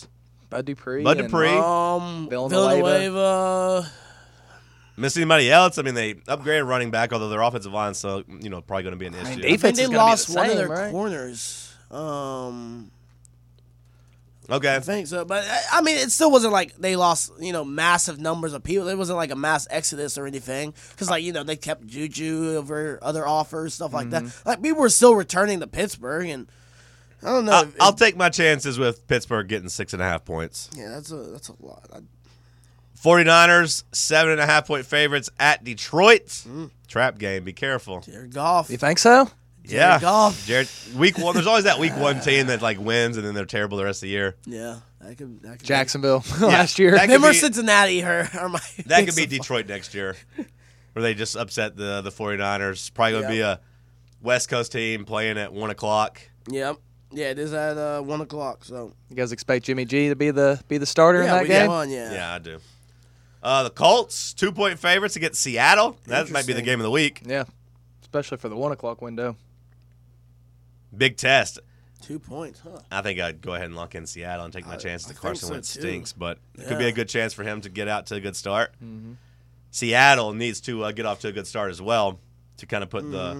Bud Dupree.
Bud
and-
Dupree.
Um,
Villanueva.
Villanueva.
Miss anybody else? I mean, they upgraded running back, although their offensive line, so you know, probably going to be an issue.
mean,
I
defense
think they
is gonna be the
lost one of
same,
their
right?
corners. Um,
Okay.
I think so, but I- I mean, it still wasn't like they lost, you know, massive numbers of people. It wasn't like a mass exodus or anything, because like you know they kept Juju over other offers, stuff like
Mm-hmm.
that. Like people were still returning to Pittsburgh, and I don't know.
I'll,
if-
I'll
if-
take my chances with Pittsburgh getting six and a half points.
yeah, that's a that's a lot. I,
49ers, seven and a half point favorites at Detroit. Trap game. Be careful.
Jared Goff.
You think so?
Yeah.
Goff.
Jared, week one. There's always that week one team that like wins and then they're terrible the rest of the year.
Yeah, that could that could
Jacksonville last year.
That
Be,
could
them or
be-
Cincinnati are, are my.
That
picks
could be
so far.
Detroit next year, where they just upset the the 49ers. Probably going to
Yeah.
be a West Coast team playing at one o'clock.
Yep. Yeah, it is at uh, one o'clock. So
You guys expect Jimmy G to be the be the starter in
yeah,
that
we
game?
got one. Yeah.
Yeah, I do. Uh, the Colts, two point favorites against Seattle. That might be the
Interesting.
game of the week.
Yeah, especially for the one o'clock window.
Big test.
Two points, huh?
I think I'd go ahead and lock in Seattle and take my
I-
chances
I
that
think
Carson
so,
Wentz
too.
stinks, but it could be
Yeah.
a good chance for him to get out to a good start. Seattle needs to uh, get off to a good start as well to kind of put
Mm-hmm.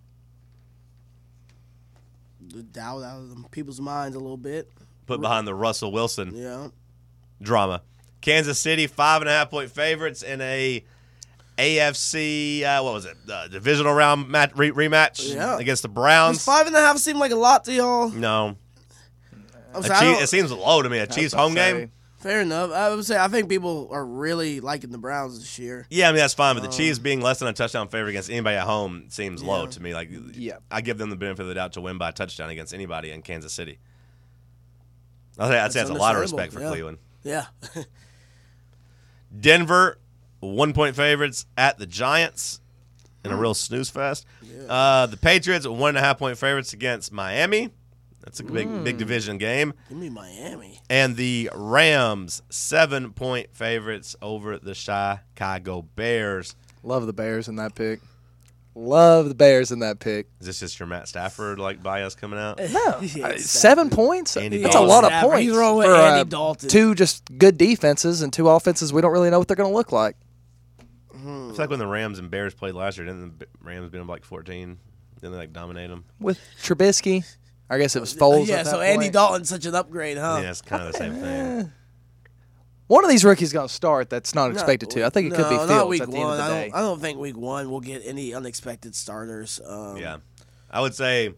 The doubt out of them people's minds a little bit.
the put behind the Russell Wilson
Yeah.
drama. Kansas City, five and a half point favorites in a A F C uh, what was it uh, divisional round match, re- rematch
Yeah.
against the
Does
Browns.
five and a half seem like a lot to y'all?
No,
I'm
A
sorry, I
Chief-
don't-
it seems low to me. A Chiefs home game.
fair enough. I would say I think people are really liking the Browns this year.
Yeah, I mean that's fine, but the
Um,
Chiefs being less than a touchdown favorite against anybody at home seems low
Yeah.
to me. Like,
Yeah.
I give them the benefit of the doubt to win by a touchdown against anybody in Kansas City. I think I'd say that's a lot of respect for
understandable,
Cleveland.
Yeah.
Denver, one point favorites at the Giants in a real snooze fest. Uh, the Patriots, one and a half point favorites against Miami. That's a big, big division game.
Give me Miami.
And the Rams, seven point favorites over the Chicago Bears.
Love the Bears in that pick. Love the Bears in that pick.
Is this just your Matt Stafford like bias coming out?
No,
Yeah,
uh,
Stafford.
seven points.
Andy
That's a
Dalton.
lot of
Stafford.
points
He's wrong with
for
Andy
uh,
Dalton.
two just good defenses and two offenses. We don't really know what they're going to look like.
I feel like when the Rams and Bears played last year, didn't the Rams beat them like fourteen? Didn't they like dominate them?
With Trubisky, I guess it was Foles.
yeah,
at that
so Andy
point.
Dalton's such an upgrade, huh?
Yeah, it's kind of the same thing.
One of these rookies going to start that's not expected to. I think it could be
No,
Fields
not week
at the
one.
end of the
I
day.
don't, I don't think week one we'll get any unexpected starters. Um,
Yeah, I would say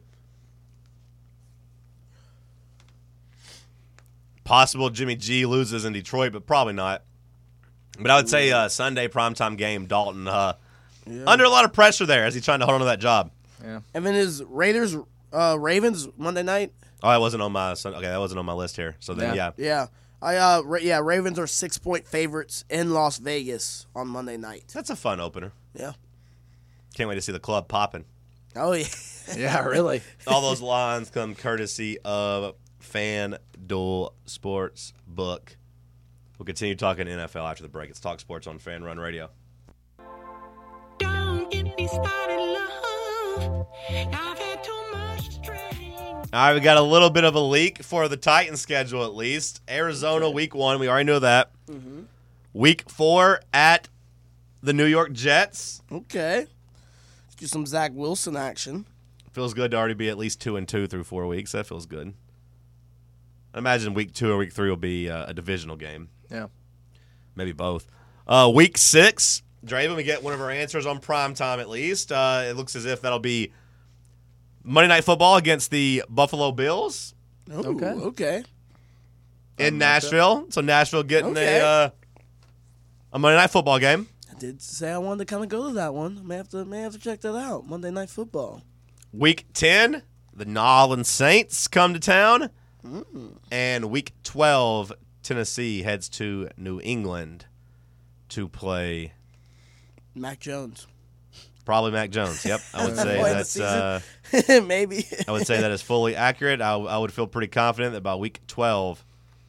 possible Jimmy G loses in Detroit, but probably not. But I would say uh, Sunday primetime game, Dalton uh, under a lot of pressure there as he's trying to hold on to that job.
And then is Raiders, uh, Ravens Monday night.
Oh, that wasn't on my Sun- okay. That wasn't on my list here. So then, yeah,
Yeah.
Yeah, I uh, Ra- yeah, Ravens are six point favorites in Las Vegas on Monday night.
that's a fun opener.
Yeah.
Can't wait to see the club popping.
Oh yeah.
Yeah, really.
All those lines come courtesy of FanDuel Sports Book. We'll continue talking N F L after the break. It's Talk Sports on Fan Run Radio.
Don't get me started, love. I've had too much strain.
All right, we got a little bit of a leak for the Titans schedule at least. Arizona week one, we already know that.
Mm-hmm.
Week four at the New York Jets.
Okay. Let's do some Zach Wilson action.
Feels good to already be at least two and two through four weeks. That feels good. I imagine week two or week three will be uh, a divisional game.
Yeah.
Maybe both. Uh, week six, Draven, we get one of our answers on prime time at least. Uh, it looks as if that'll be Monday Night Football against the Buffalo Bills
Ooh,
Okay.
Okay.
in Nashville. So Nashville getting
Okay.
a uh, a Monday Night Football game.
I did say I wanted to kind of go to that one. May have to may have to check that out. Monday Night Football.
Week ten, the New Orleans Saints come to town. And week twelve, Tennessee heads to New England to play
Mac Jones.
probably Mac Jones. Yep, I would say
Play the
that's. Uh,
season. Maybe.
I would say that is fully accurate. I, I would feel pretty confident that by week twelve,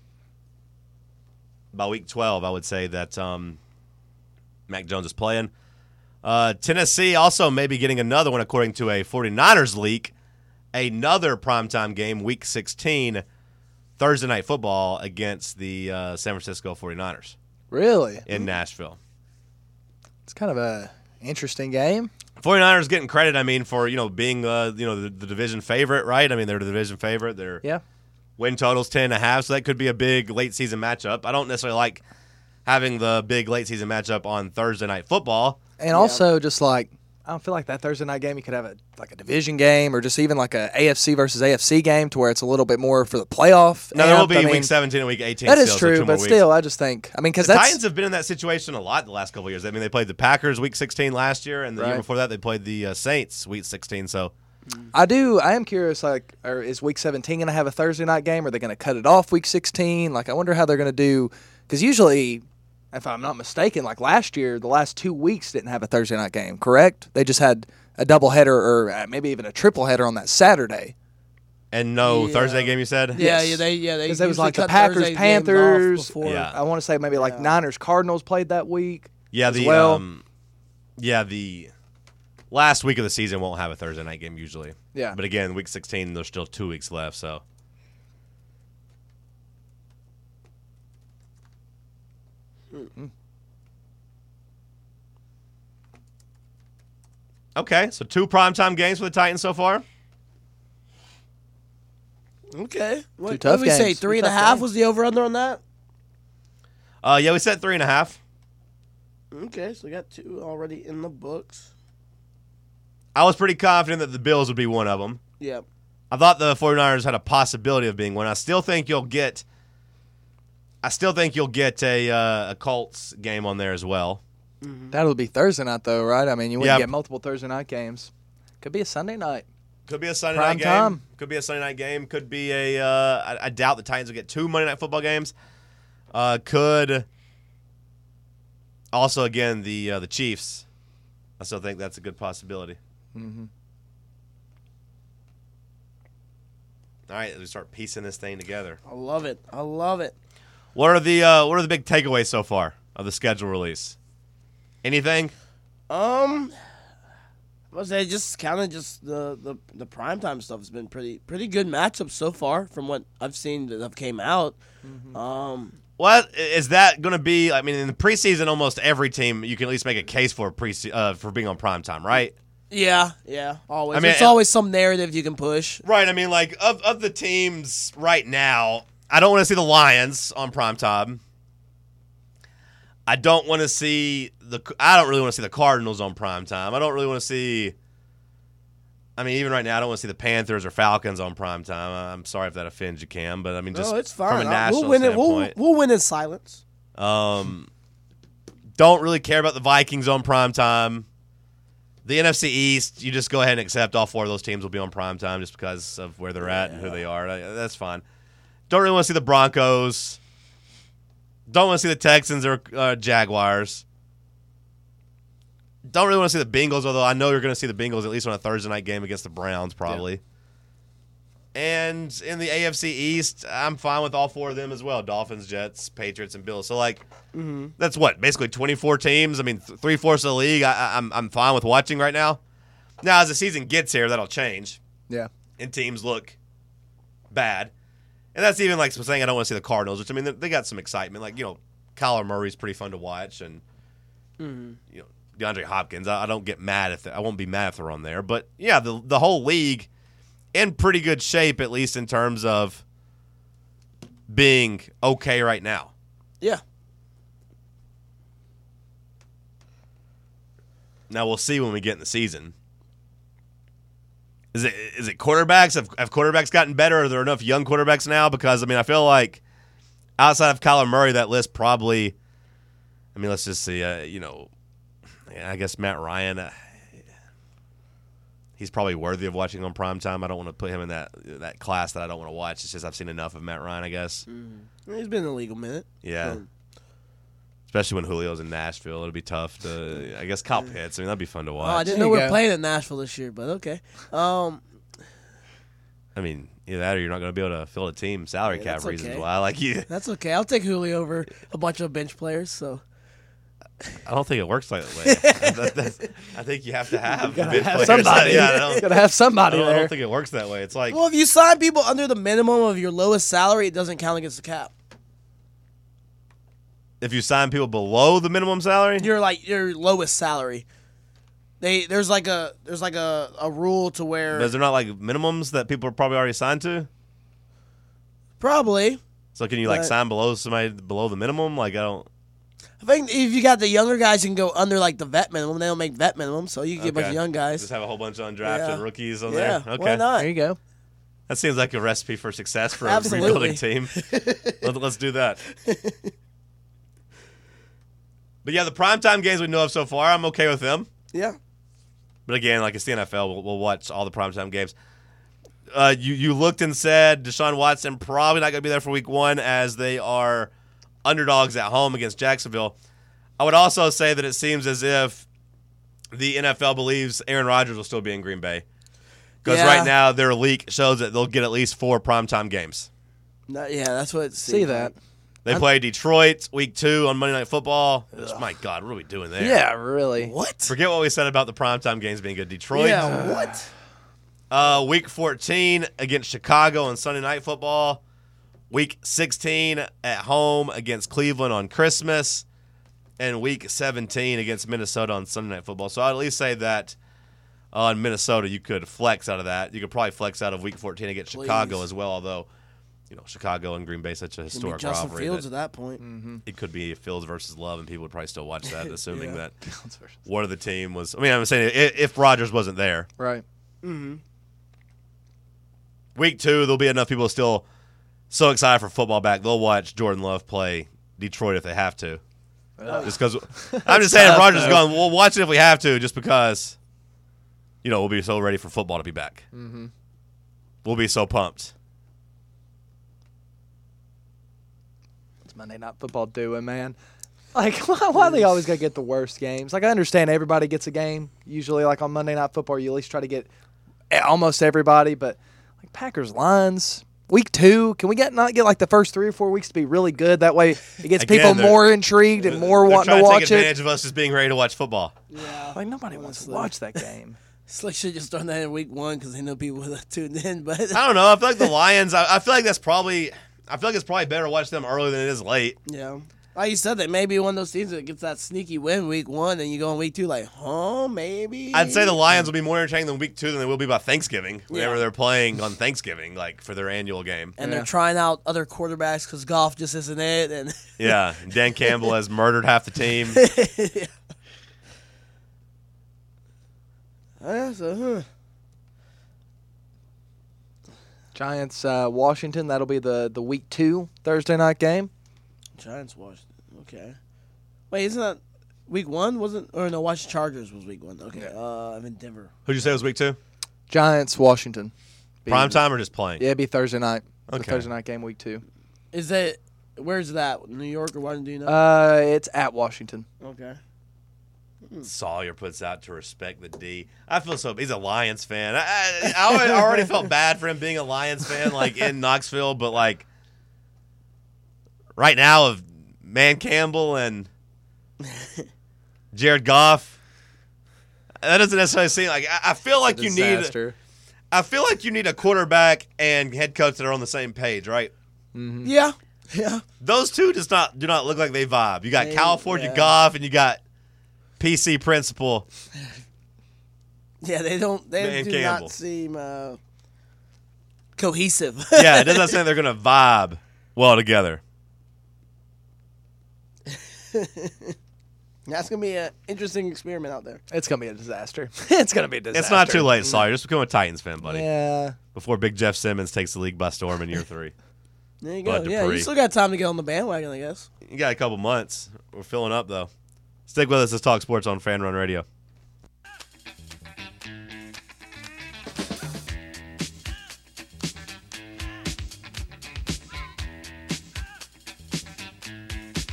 by week twelve, I would say that um, Mac Jones is playing. Uh, Tennessee also maybe getting another one, according to a 49ers leak. Another primetime game, week sixteen. Thursday Night Football against the uh, San Francisco forty-niners
Really?
in Nashville.
It's kind of a interesting game.
forty-niners getting credit, I mean, for, you know, being, uh, you know, the, the division favorite, right? I mean, they're the division favorite. Their
Yeah.
win total's ten and a half, so that could be a big late-season matchup. I don't necessarily like having the big late-season matchup on Thursday Night Football.
And also, just like, I don't feel like that Thursday night game, you could have a like a division game or just even like a A F C versus A F C game to where it's a little bit more for the playoff.
No, there will
amped.
be
I mean,
week seventeen and week eighteen.
That is
still, so two
true,
more
but
weeks.
still, I just think, I mean, because
The
that's.
Titans have been in that situation a lot the last couple of years. I mean, they played the Packers week sixteen last year, and the year
Right.
before that they played the uh, Saints week sixteen. So
I do. I am curious. Like, or is Week seventeen going to have a Thursday night game? Or are they going to cut it off Week sixteen? Like, I wonder how they're going to do. Because usually, if I'm not mistaken, like last year, the last two weeks didn't have a Thursday night game. Correct? They just had a doubleheader or uh, maybe even a triple header on that Saturday.
and no
Yeah.
Thursday game, you said?
Yeah,
Yes.
yeah, they yeah they
Because it was
usually
like the
cut
Packers,
Thursday games off
Panthers.
before-
Yeah.
I want to say maybe like
Yeah.
Niners, Cardinals played that week.
Yeah,
as
the
well.
um, yeah the last week of the season won't have a Thursday night game usually.
Yeah.
But again, week sixteen, there's still two weeks left. So okay, so two primetime games for the Titans so far.
Okay. What,
tough
what did we say?
games. Two
Three and a
tough
half
games.
was the over under on that?
Uh, yeah, we said three and a half.
Okay, so we got two already in the books.
I was pretty confident that the Bills would be one of them.
Yep.
I thought the 49ers had a possibility of being one. I still think you'll get I still think you'll get a uh, a Colts game on there as well.
That'll be Thursday night, though, right? I mean, you wouldn't
Yeah.
get multiple Thursday night games. Could be a Sunday night.
Could be a Sunday
Prime
night
time.
game. Could be a Sunday night game. Could be a uh, I, I doubt the Titans will get two Monday night football games. Uh, could also again the uh, the Chiefs. I still think that's a good possibility.
Mm-hmm.
All right, we start piecing this thing together.
I love it. I love it.
What are the uh, what are the big takeaways so far of the schedule release? Anything?
Um, I must say, just kind of just the the the primetime stuff has been pretty pretty good matchups so far from what I've seen that have came out. Um,
What is that going to be? I mean, in the preseason, almost every team you can at least make a case for pre uh, for being on primetime, right?
yeah, yeah, always.
I mean,
There's always some narrative you can push.
Right. I mean, like of of the teams right now, I don't want to see the Lions on primetime. I don't want to see the. I don't really want to see the Cardinals on primetime. I don't really want to see. I mean, even right now, I don't want to see the Panthers or Falcons on primetime. I'm sorry if that offends you, Cam, but I mean, just
No, it's fine.
from a
Uh,
national
we'll win it. We'll,
standpoint.
we'll win in silence.
Um, don't really care about the Vikings on primetime. The N F C East, you just go ahead and accept all four of those teams will be on primetime just because of where they're at and who they are. Uh, That's fine. Don't really want to see the Broncos. Don't want to see the Texans or uh, Jaguars. Don't really want to see the Bengals, although I know you're going to see the Bengals at least on a Thursday night game against the Browns probably. And in the A F C East, I'm fine with all four of them as well. Dolphins, Jets, Patriots, and Bills. So, like, that's what? Basically twenty-four teams? I mean, th- three-fourths of the league I, I, I'm, I'm fine with watching right now. Now, as the season gets here, that'll change.
Yeah.
And teams look bad. And that's even like saying I don't want to see the Cardinals, which, I mean, they, they got some excitement. Like, you know, Kyler Murray's pretty fun to watch. And, you know, DeAndre Hopkins, I, I don't get mad if they, I won't be mad if they're on there. But, yeah, the the whole league in pretty good shape, at least in terms of being okay right now.
Yeah.
Now we'll see when we get in the season. Is it is it quarterbacks? Have, have quarterbacks gotten better? Are there enough young quarterbacks now? Because, I mean, I feel like outside of Kyler Murray, that list probably, I mean, let's just see, uh, you know, I guess Matt Ryan, uh, he's probably worthy of watching on primetime. I don't want to put him in that that class that I don't want to watch. It's just I've seen enough of Matt Ryan, I guess.
He's been in the league a minute.
Yeah.
So-
Especially when Julio's in Nashville. It'll be tough to, I guess, Kyle Pitts. I mean, that'd be fun to
Oh, I
watch.
didn't
There
know
you
we were
go.
playing in Nashville this year, but okay. Um,
I mean, either that or you're not going to be able to fill a team salary
Yeah,
cap
that's
reasons
okay.
why. Like you.
that's okay. I'll take Julio over a bunch of bench players. So
I don't think it works like that way. that, that's, I think you have to have,
gotta have
players.
somebody.
Yeah, I don't,
Gotta have somebody
I don't, I
there.
don't think it works that way. It's like
Well, if you sign people under the minimum of your lowest salary, it doesn't count against the cap.
if you sign people below the minimum salary.
You're like your lowest salary. They there's like a there's like a, a rule to where
Is there not like minimums that people are probably already signed to?
probably.
So can you like
But-
sign below somebody below the minimum? Like I don't.
I think if you got the younger guys, you can go under like the vet minimum. They don't make vet minimum, so you can get a bunch of
Okay.
young guys.
Just have a whole bunch of undrafted
Yeah.
rookies on
Yeah,
there. Okay.
why not?
There you go.
That seems like a recipe for success for a
Absolutely.
rebuilding team. Let, let's do that. But yeah, the primetime games we know of so far, I'm okay with them.
Yeah.
But again, like it's the N F L, we'll, we'll watch all the primetime games. Uh, you you looked and said Deshaun Watson probably not going to be there for week one as they are underdogs at home against Jacksonville. I would also say that it seems as if the N F L believes Aaron Rodgers will still be in Green Bay. Because
Yeah.
right now their leak shows that they'll get at least four primetime games.
No, yeah, that's what it
See
seems
that.
like.
They play Detroit week two on Monday Night Football. Which, my God, what are we doing there?
Yeah, really.
What?
Forget what we said about the primetime games being good. Detroit.
Yeah, what?
Uh, week fourteen against Chicago on Sunday Night Football. Week sixteen at home against Cleveland on Christmas. And week seventeen against Minnesota on Sunday Night Football. So I'd at least say that on Minnesota you could flex out of that. You could probably flex out of week fourteen against
Please.
Chicago as well, although you know Chicago and Green Bay such a
Can be
historic
Justin
rivalry.
Fields
that
at that point.
it could be Fields versus Love, and people would probably still watch that, assuming
Yeah.
that one of the team was. I mean, I'm saying if, if Rodgers wasn't there,
Right.
week two there'll be enough people still so excited for football back. They'll watch Jordan Love play Detroit if they have to. Just because I'm just saying, if
tough,
Rodgers is
though.
going, we'll watch it if we have to, just because you know we'll be so ready for football to be back. Mm-hmm. We'll be so pumped.
It's Monday Night Football doing, man. Like, why, why they always got to get the worst games? Like, I understand everybody gets a game. Usually, like, on Monday Night Football, you at least try to get almost everybody. But, like, Packers Lions, week two, can we get not get, like, the first three or four weeks to be really good? That way it gets
Again,
people
they're-
more intrigued and more
They're
wanting
trying
to
take
watch
advantage
it.
of us just being ready to watch football.
Yeah.
Like, nobody wants to
Honestly.
watch that game.
Slick should just done that in week one because they know people would have tuned in. But
I don't know. I feel like the Lions. I, I feel like that's probably. I feel like it's probably better to watch them early than it is late.
yeah, like you said, that maybe one of those teams that gets that sneaky win week one, and you go in week two like, huh, maybe.
I'd say the Lions will be more entertaining than week two than they will be by Thanksgiving. Whenever
Yeah.
they're playing on Thanksgiving, like for their annual game.
and
Yeah.
they're trying out other quarterbacks because golf just isn't it. And
Yeah, Dan Campbell has murdered half the team.
yeah, so, huh.
Giants, uh, Washington, that'll be the, the week two Thursday night game.
Giants Washington. Okay. Wait, isn't that week one? Wasn't or no? Washington Chargers was week one. Okay. Uh, I'm in Denver.
Who'd you say was week two?
Giants, Washington. Be-
Prime time or just playing?
Yeah, it'd be Thursday night. The
Okay.
Thursday night game, week two.
Is that where's that? New York or Washington? Do you know?
Uh, it's at Washington.
okay.
Sawyer puts out to respect the D. I feel so. He's a Lions fan. I, I, I already- I already felt bad for him being a Lions fan, like in Knoxville, but like right now of Man Campbell and Jared Goff, that doesn't necessarily seem like. I, I feel like you need.
Disaster.
I feel like you need a quarterback and head coach that are on the same page, right?
Yeah. Yeah.
Those two does not do not look like they vibe. You got
They-
California
yeah.
Goff and you got P C Principal.
Yeah. They don't. They
Man
do
Campbell.
not seem uh, cohesive.
Yeah, it doesn't say they're going to vibe well together.
That's gonna be an interesting experiment out there.
It's gonna be a disaster. it's gonna be a disaster.
It's not too late, Sawyer. Just become a Titans fan, buddy.
Yeah.
Before Big Jeff Simmons takes the league by storm in year three.
There you go.
Bud
Yeah,
Dupree.
you still got time to get on the bandwagon, I guess.
You got a couple months. We're filling up, though. Stick with us. Let's talk sports on Fan Run Radio.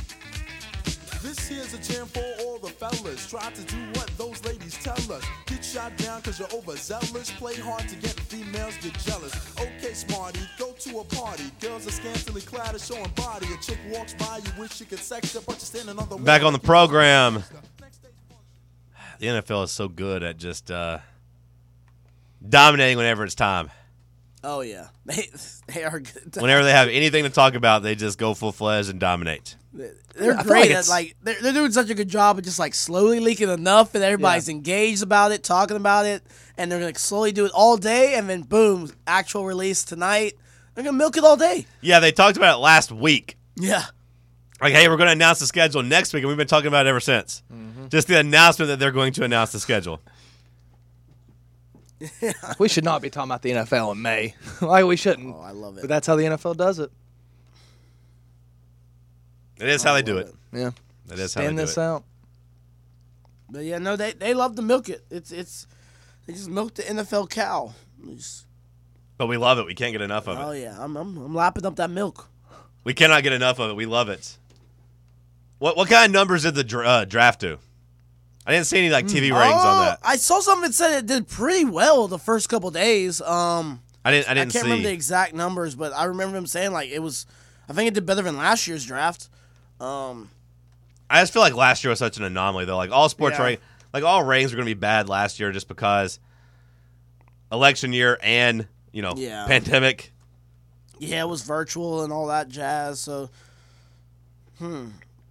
This here's a jam for all the fellas. Try to do what those ladies tell us. Get shot down cause you're overzealous. Play hard to get females, get jealous. Okay, smarty, go to a party. Girls are scantily clad and showing body. A chick walks by, you wish you could sex her, but you're standing on the wall.
Back on the program. The N F L is so good at just uh, dominating whenever it's time.
Oh, yeah. They they are good.
Whenever they have anything to talk about, they just go full-fledged and dominate.
They're
I feel
great
like
at,
it's-
like, they're, they're doing such a good job of just, like, slowly leaking enough that everybody's
Yeah.
engaged about it, talking about it, and they're going to slowly do it all day, and then, boom, actual release tonight. They're going to milk it all day.
Yeah, they talked about it last week.
Yeah.
Like, hey, we're going to announce the schedule next week, and we've been talking about it ever since.
Mm-hmm.
Just the announcement that they're going to announce the schedule.
We should not be talking about the N F L in May. Like, we shouldn't.
Oh, I love it.
But that's how the N F L does it.
It is how they do it.
Yeah.
It is how they
Stand
do
this
it.
out.
But, yeah, no, they, they love to milk it. It's it's They just milk the N F L cow. They just-
But we love it. We can't get enough of it.
oh, yeah, I'm, I'm, I'm lapping up that milk.
We cannot get enough of it. We love it. What what kind of numbers did the dra- uh, draft do? I didn't see any like T V ratings
Oh,
on that.
I saw something that said it did pretty well the first couple days. Um,
I didn't. I
I
didn't
can't
see.
remember the exact numbers, but I remember him saying like it was. I think it did better than last year's draft. Um,
I just feel like last year was such an anomaly though. Like all sports
Yeah.
rate, like all ratings were going to be bad last year just because election year and you know
Yeah.
pandemic.
yeah, it was virtual and all that jazz. So, hmm.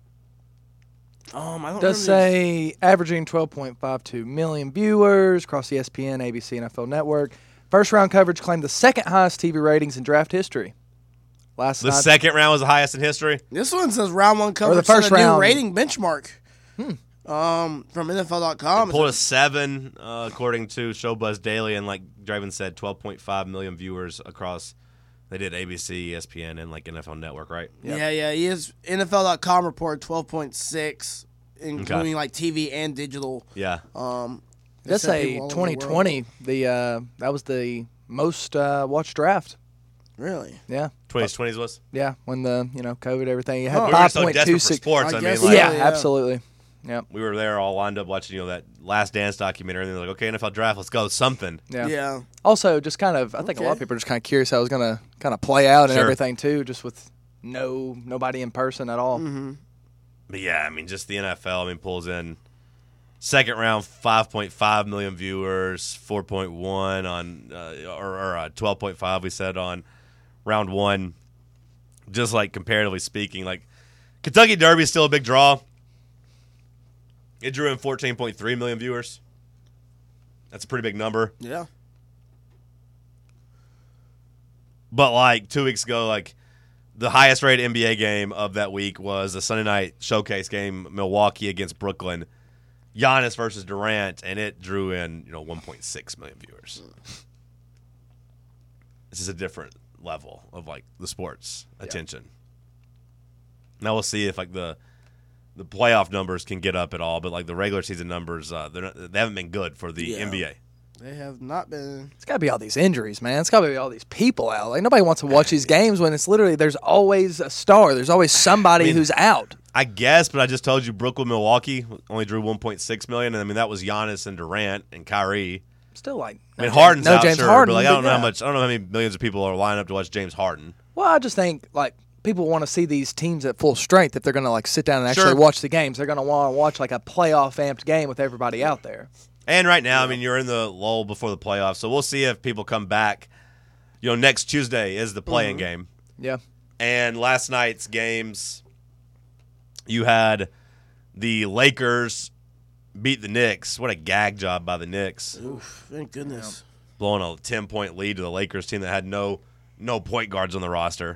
Um, I don't
Does
remember
say averaging twelve point five two million viewers across the E S P N, A B C, N F L network. First round coverage claimed the second highest T V ratings in draft history. Last
The
night,
second round was the highest in history.
This one says round one coverage
the first
set a new
round.
rating benchmark. Um, from N F L dot com.
Pulled a seven uh, according to Showbuzz Daily, and like Draven said, twelve point five million viewers across. They did A B C, E S P N, and like N F L Network, right?
Yeah, yeah. He is N F L dot com reported twelve point six, including
Okay.
like T V and digital.
Yeah.
Um, they
Let's
said
say
people all over the
twenty twenty. The uh, that was the most uh, watched draft.
world. Really?
Yeah,
twenties, twenties was.
yeah. When the you know COVID everything, you had
Huh.
We were
five
so
point
desperate
two
for
six.
sports.
I
I,
guess
mean,
so,
like,
Yeah,
yeah.
absolutely. Yep.
we were there all lined up watching, you know, that Last Dance documentary, and they're like, okay, N F L draft, let's go, something.
Yeah.
Yeah.
Also, just kind of, I think a lot of
Okay.
people are just kind of curious how it was gonna kind of play out and
Sure.
everything too, just with no nobody in person at all.
Mm-hmm.
But yeah, I mean, just the N F L, I mean, pulls in second round, five point five million viewers, four point one on, uh, or, or uh, twelve point five, we said, on round one. Just like comparatively speaking, like Kentucky Derby is still a big draw. It drew in fourteen point three million viewers. That's a pretty big number.
Yeah.
But like two weeks ago, like the highest rated N B A game of that week was a Sunday night showcase game, Milwaukee against Brooklyn, Giannis versus Durant, and it drew in you know one point six million viewers. This is a different level of like the sports attention. Now we'll see if like the the playoff numbers can get up at all, but like the regular season numbers, uh, they're not, they haven't been good for the
Yeah.
N B A.
They have not been.
It's got to be all these injuries, man. It's got to be all these people out. Like nobody wants to watch these games when it's literally there's always a star. There's always somebody
I mean,
who's out.
I guess, but I just told you Brooklyn, Milwaukee only drew one point six million, and I mean that was Giannis and Durant and Kyrie.
Still like
I mean
no
Harden's
James, no
out,
James
sure,
Harden,
but like I don't know
yeah.
how much, I don't know how many millions of people are lining up to watch James Harden.
Well, I just think like people want to see these teams at full strength. If they're going to like sit down and actually
Sure.
watch the games, they're going to want to watch like a playoff amped game with everybody out there.
And right now, I mean, you're in the lull before the playoffs, so we'll see if people come back. You know, next Tuesday is the playing
Mm-hmm.
game.
Yeah.
And last night's games, you had the Lakers beat the Knicks. What a gag job by the Knicks.
Oof, thank goodness.
Blowing a ten-point lead to the Lakers team that had no no point guards on the roster.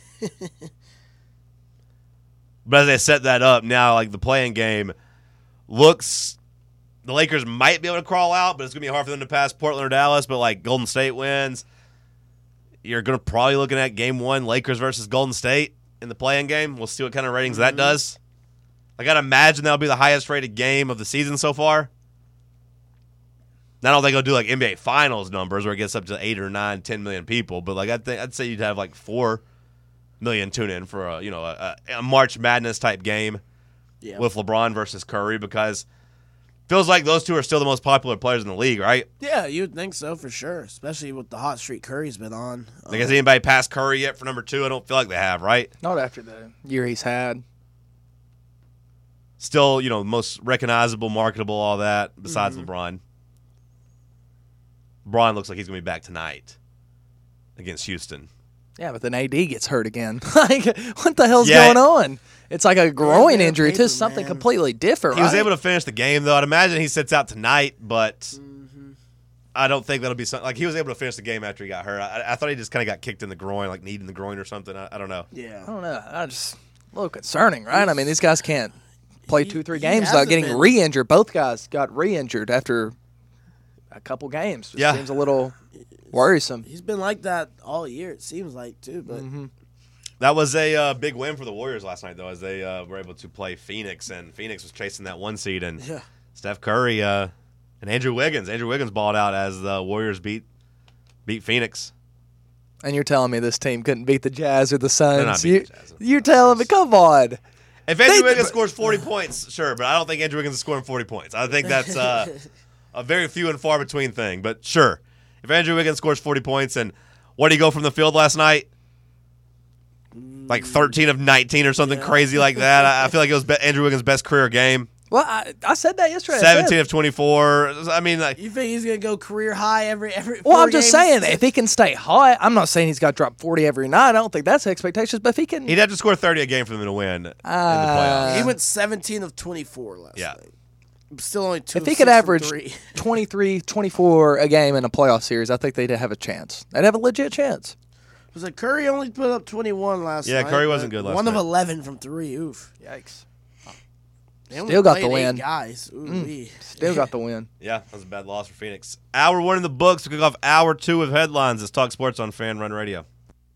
But as they set that up, now like the playing game looks, the Lakers might be able to crawl out, but it's going to be hard for them to pass Portland or Dallas. But like Golden State wins, you're going to probably looking at game one, Lakers versus Golden State in the playing game. We'll see what kind of ratings that does. I got to imagine that'll be the highest rated game of the season so far. I don't think they'll do like N B A Finals numbers where it gets up to eight or nine, ten million people, but like I think I'd say you'd have like four million tune in for a you know a, a March Madness type game
Yeah.
with LeBron versus Curry because Feels like those two are still the most popular players in the league, right?
Yeah, you'd think so for sure, especially with the hot streak Curry's been on.
Like, has anybody passed Curry yet for number two? I don't feel like they have, right?
Not after the year he's had.
Still, you know, most recognizable, marketable, all that, besides
Mhm.
LeBron. LeBron looks like he's going to be back tonight against Houston.
Yeah, but then A D gets hurt again. Like, what the hell's
Yeah.
going on? It's like a groin
Yeah,
injury
paper,
to something
man.
completely different,
He was
right?
able to finish the game, though. I'd imagine he sits out tonight, but
Mm-hmm.
I don't think that'll be something. Like, he was able to finish the game after he got hurt. I, I thought he just kind of got kicked in the groin, like kneed in the groin or something. I, I don't know.
Yeah.
I don't know. I just a little concerning, right? I mean, these guys can't play two, three
he
games without
hasn't
getting
been-
re-injured. Both guys got re-injured after a couple games. Just
Yeah.
seems a little worrisome.
He's been like that all year, it seems like, too. But
Mm-hmm.
That was a uh, big win for the Warriors last night, though, as they uh, were able to play Phoenix, and Phoenix was chasing that one seed, and
yeah.
Steph Curry uh, and Andrew Wiggins. Andrew Wiggins balled out as the Warriors beat beat Phoenix.
And you're telling me this team couldn't beat the Jazz or the Suns?
not
You,
beating the Jazz.
you're telling me, come on.
If Andrew
They-
Wiggins scores forty points, sure, but I don't think Andrew Wiggins is scoring forty points. I think that's uh, a very few and far between thing, but sure. If Andrew Wiggins scores forty points, and what did he go from the field last night? Like thirteen of nineteen or something
Yeah.
crazy like that. I, I feel like it was be- Andrew Wiggins' best career game.
Well, I, I said that yesterday. I
seventeen
said-
of twenty-four. I mean, like,
You think he's going to go career high every every
Well,
four
I'm just
games?
saying, if he can stay hot, I'm not saying he's got to drop forty every night. I don't think that's expectations, but if he can.
he'd have to score thirty a game for them to win in the
Uh,
playoffs.
He went seventeen of twenty-four last
Yeah.
night. Still only two
If
of
he
six
could
from
average
three.
twenty-three, twenty-four a game in a playoff series, I think they'd have a chance. They'd have a legit chance.
Was it Curry only put up twenty-one last
Yeah,
night?
Curry wasn't
but
good last
One
night.
of eleven from three. Oof.
Yikes.
They only
Still got the
played eight
win.
Guys. Ooh,
Mm.
wee.
Still got the win.
Yeah, that was a bad loss for Phoenix. Hour one in the books. We kick off hour two with headlines. Let's talk sports on Fan Run Radio.